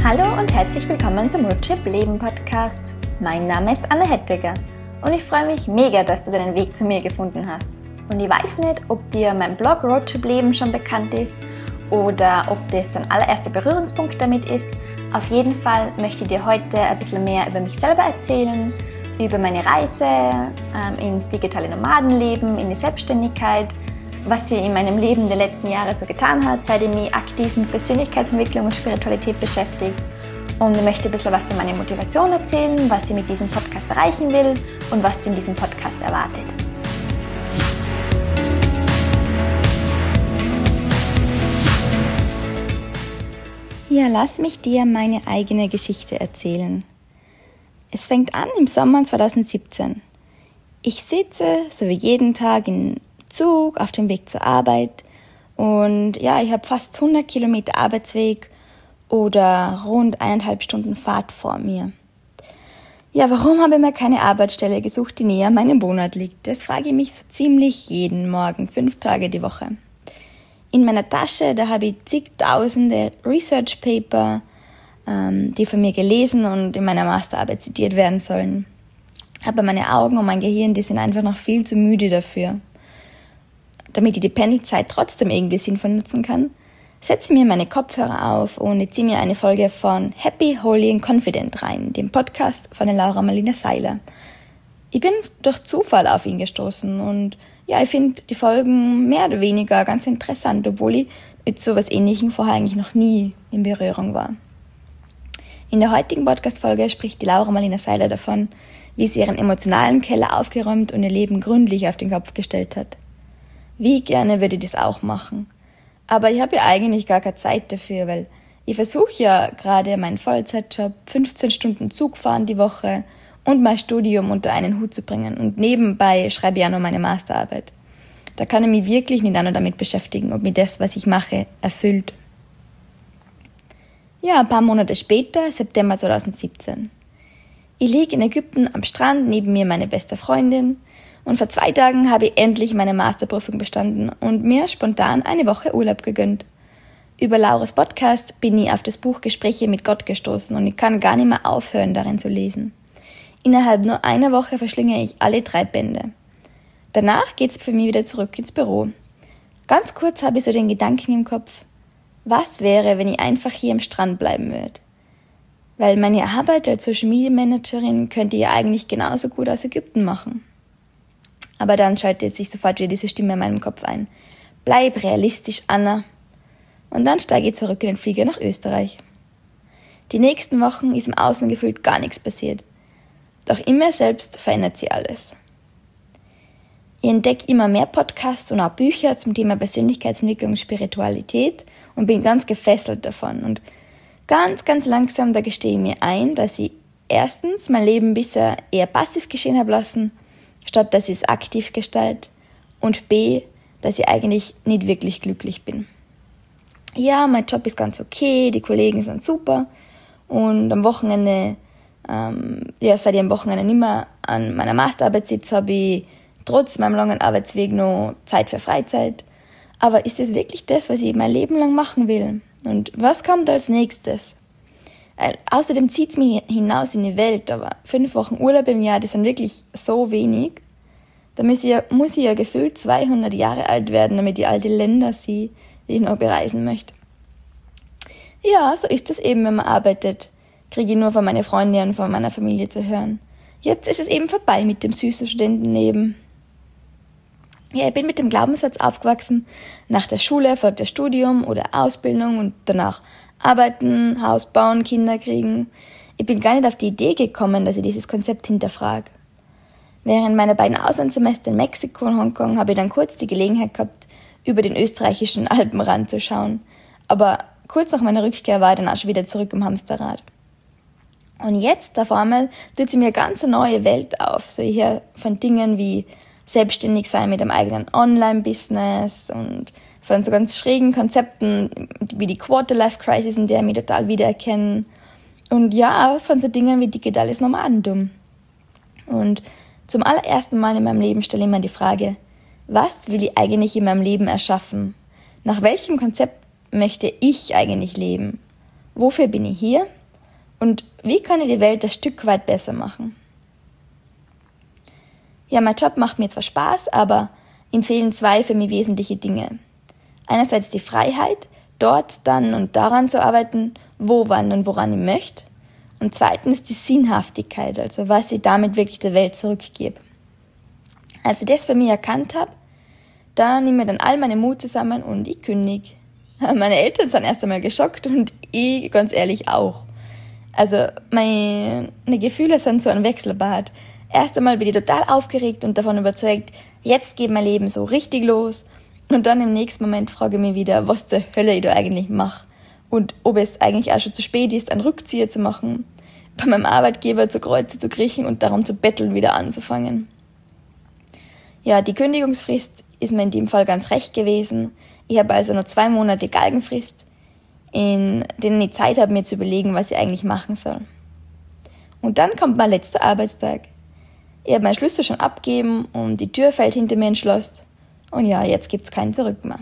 Hallo und herzlich willkommen zum Roadtrip Leben Podcast. Mein Name ist Anne Hettiger und ich freue mich mega, dass du deinen Weg zu mir gefunden hast. Und ich weiß nicht, ob dir mein Blog Roadtrip Leben schon bekannt ist oder ob das dein allererster Berührungspunkt damit ist. Auf jeden Fall möchte ich dir heute ein bisschen mehr über mich selber erzählen, über meine Reise ins digitale Nomadenleben, in die Selbstständigkeit, was sich in meinem Leben der letzten Jahre so getan hat, seit ich mich aktiv mit Persönlichkeitsentwicklung und Spiritualität beschäftige. Und ich möchte ein bisschen was von meiner Motivation erzählen, was ich mit diesem Podcast erreichen will und was dich in diesem Podcast erwartet. Ja, lass mich dir meine eigene Geschichte erzählen. Es fängt an im Sommer 2017. Ich sitze, so wie jeden Tag, im Zug auf dem Weg zur Arbeit und ja, ich habe fast 100 Kilometer Arbeitsweg oder rund 1,5 Stunden Fahrt vor mir. Ja, warum habe ich mir keine Arbeitsstelle gesucht, die näher an meinem Wohnort liegt? Das frage ich mich so ziemlich jeden Morgen, 5 Tage die Woche. In meiner Tasche, da habe ich zigtausende Research Paper, die von mir gelesen und in meiner Masterarbeit zitiert werden sollen. Aber meine Augen und mein Gehirn, die sind einfach noch viel zu müde dafür. Damit ich die Pendelzeit trotzdem irgendwie sinnvoll nutzen kann, setze ich mir meine Kopfhörer auf und ich ziehe mir eine Folge von Happy, Holy and Confident rein, dem Podcast von der Laura Marlina Seiler. Ich bin durch Zufall auf ihn gestoßen und ja, ich finde die Folgen mehr oder weniger ganz interessant, obwohl ich mit sowas Ähnlichem vorher eigentlich noch nie in Berührung war. In der heutigen Podcast-Folge spricht die Laura Marlina Seiler davon, wie sie ihren emotionalen Keller aufgeräumt und ihr Leben gründlich auf den Kopf gestellt hat. Wie gerne würde ich das auch machen. Aber ich habe ja eigentlich gar keine Zeit dafür, weil ich versuche ja gerade meinen Vollzeitjob, 15 Stunden Zug fahren die Woche und mein Studium unter einen Hut zu bringen. Und nebenbei schreibe ich ja noch meine Masterarbeit. Da kann ich mich wirklich nicht nur damit beschäftigen, ob mir das, was ich mache, erfüllt. Ja, ein paar Monate später, September 2017. Ich liege in Ägypten am Strand, neben mir meine beste Freundin. Und vor 2 Tagen habe ich endlich meine Masterprüfung bestanden und mir spontan eine Woche Urlaub gegönnt. Über Lauras Podcast bin ich auf das Buch Gespräche mit Gott gestoßen und ich kann gar nicht mehr aufhören, darin zu lesen. Innerhalb nur einer Woche verschlinge ich alle 3 Bände. Danach geht's für mich wieder zurück ins Büro. Ganz kurz habe ich so den Gedanken im Kopf, was wäre, wenn ich einfach hier am Strand bleiben würde? Weil meine Arbeit als Social Media Managerin könnte ich ja eigentlich genauso gut aus Ägypten machen. Aber dann schaltet sich sofort wieder diese Stimme in meinem Kopf ein. Bleib realistisch, Anna. Und dann steige ich zurück in den Flieger nach Österreich. Die nächsten Wochen ist im Außen gefühlt gar nichts passiert. Doch in mir selbst verändert sich alles. Ich entdecke immer mehr Podcasts und auch Bücher zum Thema Persönlichkeitsentwicklung und Spiritualität und bin ganz gefesselt davon. Und ganz, ganz langsam, da gestehe ich mir ein, dass ich erstens mein Leben bisher eher passiv geschehen habe lassen, statt dass ich es aktiv gestalte, und b, dass ich eigentlich nicht wirklich glücklich bin. Ja, mein Job ist ganz okay, die Kollegen sind super und am Wochenende, seit ich am Wochenende nicht mehr an meiner Masterarbeit sitze, habe ich trotz meinem langen Arbeitsweg noch Zeit für Freizeit. Aber ist das wirklich das, was ich mein Leben lang machen will? Und was kommt als nächstes? Außerdem zieht es mich hinaus in die Welt, aber 5 Wochen Urlaub im Jahr, das sind wirklich so wenig. Da muss ich ja gefühlt 200 Jahre alt werden, damit ich all die Länder sehe, die ich noch bereisen möchte. Ja, so ist es eben, wenn man arbeitet. Kriege ich nur von meinen Freunden und von meiner Familie zu hören. Jetzt ist es eben vorbei mit dem süßen Studentenleben. Ja, ich bin mit dem Glaubenssatz aufgewachsen, nach der Schule folgt das Studium oder Ausbildung und danach arbeiten, Haus bauen, Kinder kriegen. Ich bin gar nicht auf die Idee gekommen, dass ich dieses Konzept hinterfrage. Während meiner beiden Auslandssemester in Mexiko und Hongkong habe ich dann kurz die Gelegenheit gehabt, über den österreichischen Alpenrand zu schauen. Aber kurz nach meiner Rückkehr war ich dann auch schon wieder zurück im Hamsterrad. Und jetzt, auf einmal, tut sie mir ganz eine neue Welt auf. So ich höre von Dingen wie selbstständig sein mit einem eigenen Online-Business und von so ganz schrägen Konzepten wie die Quarter-Life-Crisis, in der ich mich total wiedererkenne. Und ja, auch von so Dingen wie digitales Nomadentum. Und zum allerersten Mal in meinem Leben stelle ich mir die Frage, was will ich eigentlich in meinem Leben erschaffen? Nach welchem Konzept möchte ich eigentlich leben? Wofür bin ich hier Und wie kann ich die Welt ein Stück weit besser machen? Ja, mein Job macht mir zwar Spaß, aber ihm fehlen zwei für mich wesentliche Dinge. Einerseits die Freiheit, dort dann und daran zu arbeiten, wo, wann und woran ich möchte. Und zweitens die Sinnhaftigkeit, also was ich damit wirklich der Welt zurückgebe. Als ich das für mich erkannt habe, da nehme ich dann all meine Mut zusammen und ich kündige. Meine Eltern sind erst einmal geschockt und ich ganz ehrlich auch. Also meine Gefühle sind so ein Wechselbad. Erst einmal bin ich total aufgeregt und davon überzeugt, jetzt geht mein Leben so richtig los. Und dann im nächsten Moment frage ich mich wieder, was zur Hölle ich da eigentlich mache. Und ob es eigentlich auch schon zu spät ist, einen Rückzieher zu machen, bei meinem Arbeitgeber zu Kreuze zu kriechen und darum zu betteln, wieder anzufangen. Ja, die Kündigungsfrist ist mir in dem Fall ganz recht gewesen. Ich habe also noch 2 Monate Galgenfrist, in denen ich Zeit habe, mir zu überlegen, was ich eigentlich machen soll. Und dann kommt mein letzter Arbeitstag. Ich habe meinen Schlüssel schon abgegeben und die Tür fällt hinter mir ins Schloss. Und ja, jetzt gibt's kein Zurück mehr.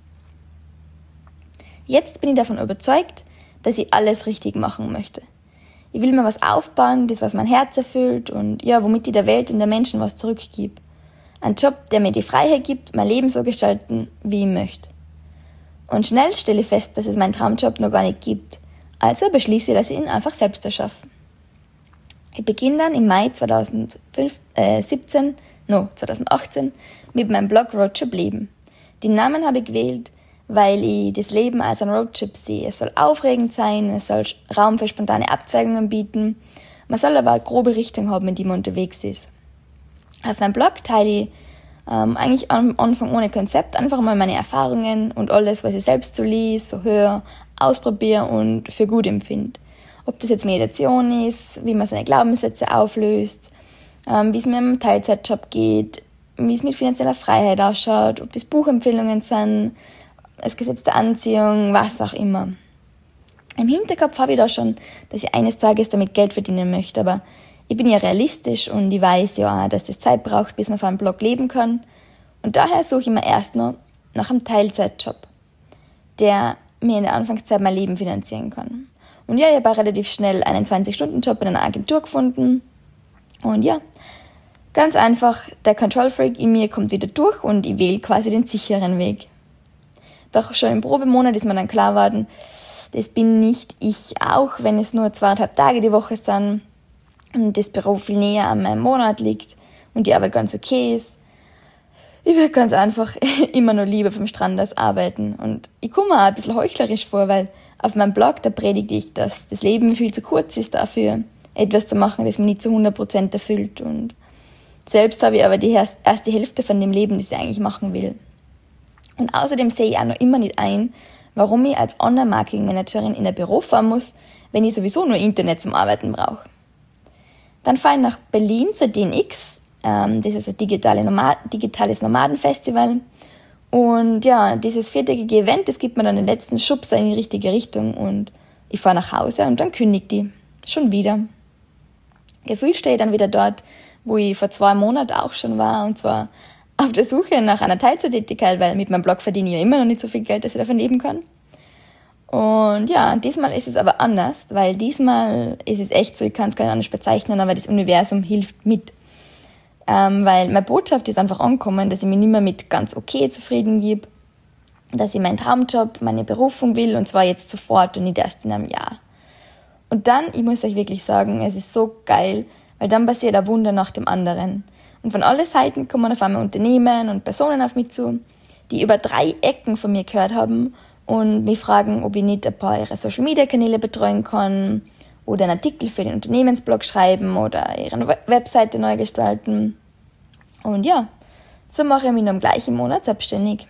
Jetzt bin ich davon überzeugt, dass ich alles richtig machen möchte. Ich will mir was aufbauen, das was mein Herz erfüllt und ja, womit ich der Welt und der Menschen was zurückgebe. Ein Job, der mir die Freiheit gibt, mein Leben so gestalten, wie ich möchte. Und schnell stelle ich fest, dass es meinen Traumjob noch gar nicht gibt. Also beschließe ich, dass ich ihn einfach selbst erschaffe. Ich beginne dann im Mai 2018 mit meinem Blog Roadtrip Leben. Den Namen habe ich gewählt, weil ich das Leben als ein Roadtrip sehe. Es soll aufregend sein, es soll Raum für spontane Abzweigungen bieten. Man soll aber eine grobe Richtung haben, in die man unterwegs ist. Auf meinem Blog teile ich eigentlich am Anfang ohne Konzept einfach mal meine Erfahrungen und alles, was ich selbst so lese, so höre, ausprobiere und für gut empfinde. Ob das jetzt Meditation ist, wie man seine Glaubenssätze auflöst, wie es mir im Teilzeitjob geht, wie es mit finanzieller Freiheit ausschaut, ob das Buchempfehlungen sind, das Gesetz der Anziehung, was auch immer. Im Hinterkopf habe ich da schon, dass ich eines Tages damit Geld verdienen möchte, aber ich bin ja realistisch und ich weiß ja auch, dass das Zeit braucht, bis man von einem Blog leben kann. Und daher suche ich mir erst noch nach einem Teilzeitjob, der mir in der Anfangszeit mein Leben finanzieren kann. Und ja, ich habe auch relativ schnell einen 20-Stunden-Job in einer Agentur gefunden. Und ja, ganz einfach, der Control-Freak in mir kommt wieder durch und ich wähle quasi den sicheren Weg. Doch schon im Probemonat ist mir dann klar geworden, das bin nicht ich, auch wenn es nur 2,5 Tage die Woche sind und das Büro viel näher an meinem Monat liegt und die Arbeit ganz okay ist. Ich würde ganz einfach immer noch lieber vom Strand aus arbeiten. Und ich komme mir auch ein bisschen heuchlerisch vor, weil auf meinem Blog, da predige ich, dass das Leben viel zu kurz ist dafür, etwas zu machen, das mich nicht zu 100% erfüllt. Und selbst habe ich aber die erste Hälfte von dem Leben, das ich eigentlich machen will. Und außerdem sehe ich auch noch immer nicht ein, warum ich als Online-Marketing-Managerin in ein Büro fahren muss, wenn ich sowieso nur Internet zum Arbeiten brauche. Dann fahre ich nach Berlin zur DNX, das ist ein digitales Nomadenfestival. Und ja, dieses 4-tägige Event, das gibt mir dann den letzten Schubser in die richtige Richtung und ich fahre nach Hause und dann kündigt die. Schon wieder. Gefühlt stehe ich dann wieder dort, wo ich vor 2 Monaten auch schon war, und zwar auf der Suche nach einer Teilzeittätigkeit, weil mit meinem Blog verdiene ich ja immer noch nicht so viel Geld, dass ich davon leben kann. Und ja, diesmal ist es aber anders, weil diesmal ist es echt so, ich kann es gar nicht anders bezeichnen, aber das Universum hilft mit. Weil meine Botschaft ist einfach angekommen, dass ich mich nicht mehr mit ganz okay zufrieden gebe, dass ich meinen Traumjob, meine Berufung will, und zwar jetzt sofort und nicht erst in einem Jahr. Und dann, ich muss euch wirklich sagen, es ist so geil, weil dann passiert ein Wunder nach dem anderen. Und von allen Seiten kommen auf einmal Unternehmen und Personen auf mich zu, die über 3 Ecken von mir gehört haben und mich fragen, ob ich nicht ein paar ihrer Social-Media-Kanäle betreuen kann oder einen Artikel für den Unternehmensblog schreiben oder ihre Webseite neu gestalten. Und ja, so mache ich mich noch im gleichen Monat selbstständig.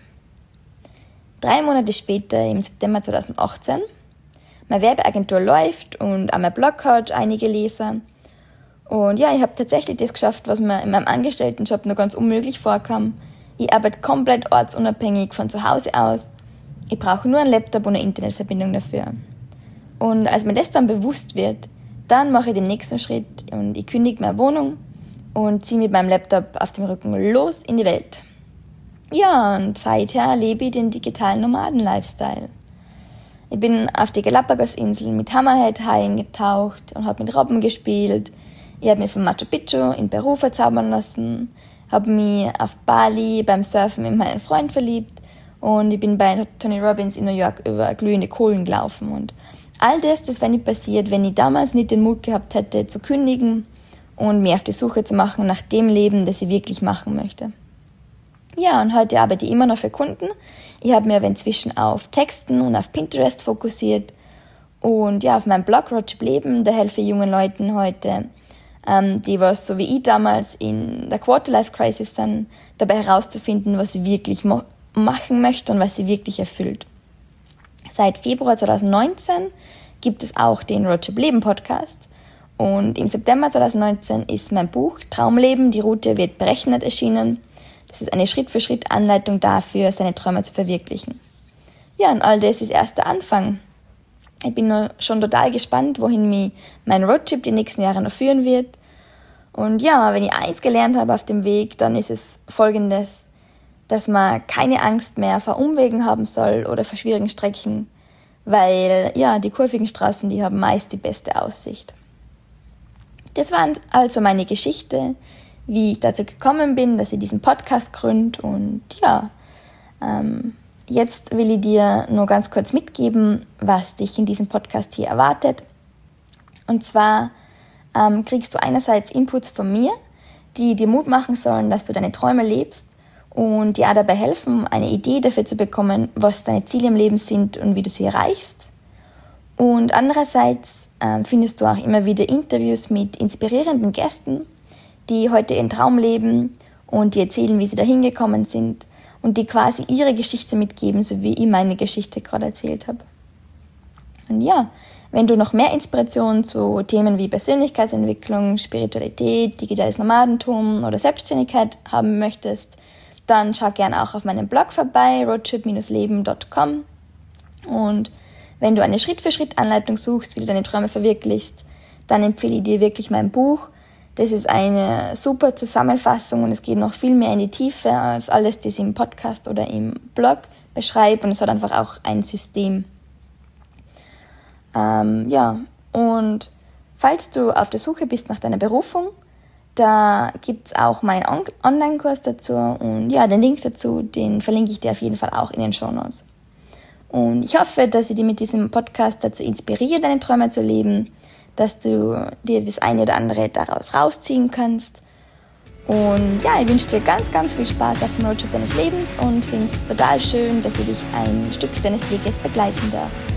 3 Monate später, im September 2018, meine Werbeagentur läuft und auch mein Blog hat einige Leser. Und ja, ich habe tatsächlich das geschafft, was mir in meinem Angestelltenjob noch ganz unmöglich vorkam. Ich arbeite komplett ortsunabhängig von zu Hause aus. Ich brauche nur einen Laptop und eine Internetverbindung dafür. Und als mir das dann bewusst wird, dann mache ich den nächsten Schritt und ich kündige meine Wohnung und ziehe mit meinem Laptop auf dem Rücken los in die Welt. Ja, und seither lebe ich den digitalen Nomaden-Lifestyle. Ich bin auf die Galapagos-Inseln mit Hammerhead-Haien getaucht und habe mit Robben gespielt. Ich habe mich von Machu Picchu in Peru verzaubern lassen, habe mich auf Bali beim Surfen in meinen Freund verliebt und ich bin bei Tony Robbins in New York über glühende Kohlen gelaufen. Und all das wäre nicht passiert, wenn ich damals nicht den Mut gehabt hätte, zu kündigen und mich auf die Suche zu machen nach dem Leben, das ich wirklich machen möchte. Ja, und heute arbeite ich immer noch für Kunden. Ich habe mich aber inzwischen auf Texten und auf Pinterest fokussiert. Und ja, auf meinem Blog Roadtrip Leben, da helfe ich jungen Leuten heute, die was so wie ich damals in der Quarterlife-Crisis sind, dabei herauszufinden, was sie wirklich machen möchten und was sie wirklich erfüllt. Seit Februar 2019 gibt es auch den Roadtrip Leben Podcast. Und im September 2019 ist mein Buch Traumleben, die Route wird berechnet erschienen. Das ist eine Schritt-für-Schritt-Anleitung dafür, seine Träume zu verwirklichen. Ja, und all das ist erst der Anfang. Ich bin schon total gespannt, wohin mich mein Roadtrip die nächsten Jahre noch führen wird. Und ja, wenn ich eins gelernt habe auf dem Weg, dann ist es Folgendes, dass man keine Angst mehr vor Umwegen haben soll oder vor schwierigen Strecken, weil ja, die kurvigen Straßen, die haben meist die beste Aussicht. Das war also meine Geschichte, wie ich dazu gekommen bin, dass ich diesen Podcast gründe. Und ja, jetzt will ich dir nur ganz kurz mitgeben, was dich in diesem Podcast hier erwartet. Und zwar kriegst du einerseits Inputs von mir, die dir Mut machen sollen, dass du deine Träume lebst und dir auch dabei helfen, eine Idee dafür zu bekommen, was deine Ziele im Leben sind und wie du sie erreichst. Und andererseits findest du auch immer wieder Interviews mit inspirierenden Gästen, die heute ihren Traum leben und die erzählen, wie sie da hingekommen sind und die quasi ihre Geschichte mitgeben, so wie ich meine Geschichte gerade erzählt habe. Und ja, wenn du noch mehr Inspiration zu Themen wie Persönlichkeitsentwicklung, Spiritualität, digitales Nomadentum oder Selbstständigkeit haben möchtest, dann schau gerne auch auf meinem Blog vorbei, roadtrip-leben.com. Und wenn du eine Schritt-für-Schritt-Anleitung suchst, wie du deine Träume verwirklichst, dann empfehle ich dir wirklich mein Buch. Das ist eine super Zusammenfassung und es geht noch viel mehr in die Tiefe als alles, das ich im Podcast oder im Blog beschreibe, und es hat einfach auch ein System. Ja, und falls du auf der Suche bist nach deiner Berufung, da gibt es auch meinen Online-Kurs dazu und ja, den Link dazu, den verlinke ich dir auf jeden Fall auch in den Shownotes. Und ich hoffe, dass ich dir mit diesem Podcast dazu inspiriere, deine Träume zu leben, dass du dir das eine oder andere daraus rausziehen kannst. Und ja, ich wünsche dir ganz, ganz viel Spaß auf dem Roadtrip deines Lebens und finde es total schön, dass ich dich ein Stück deines Weges begleiten darf.